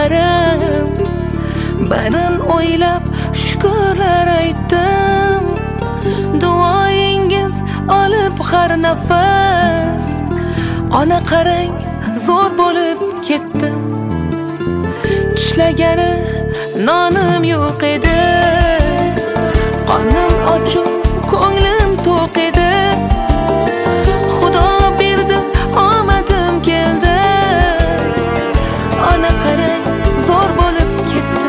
qaram, barin o'ylab shukrlar aytdim. Duoyingiz olib har nafas, ona qarang zo'r bo'lib ketdi. Tishlagani nonim yo'q edi, qonim ochiq, ko'nglim to'q edi. Xudo berdi, omadim keldi. Ona qarang zo'r bo'lib ketdi.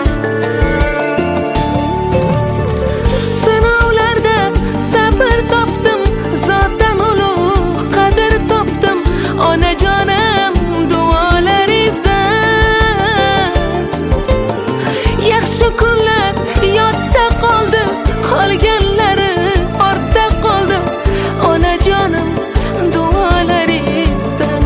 Sinovlarda sabr topdim, zotdan ulug' qadr topdim. Onajonim duolaringizdan yaxshi kunlar yodda qoldi, qolganlari ortda qoldi. Onajonim duolaringizdan.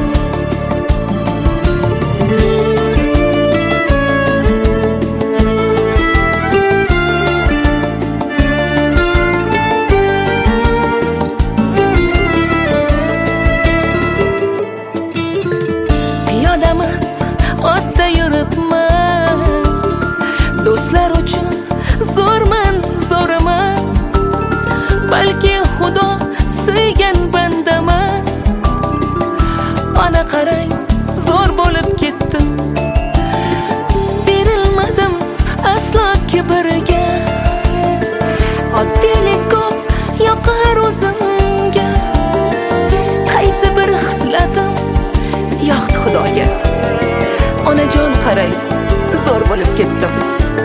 Piyodamiz otda yuribman, do'stlar uchun zo'rman, zo'raman. Balki Xudo suygan bandaman. Ona qarang zo'r bo'lib ketdim. Berilmadim aslo kibrga, oddiylik ko'p yoqar o'zimga. Qaysi bir hislatim yoqdi Xudoga. Onajon qarang zo'r bo'lib ketdim.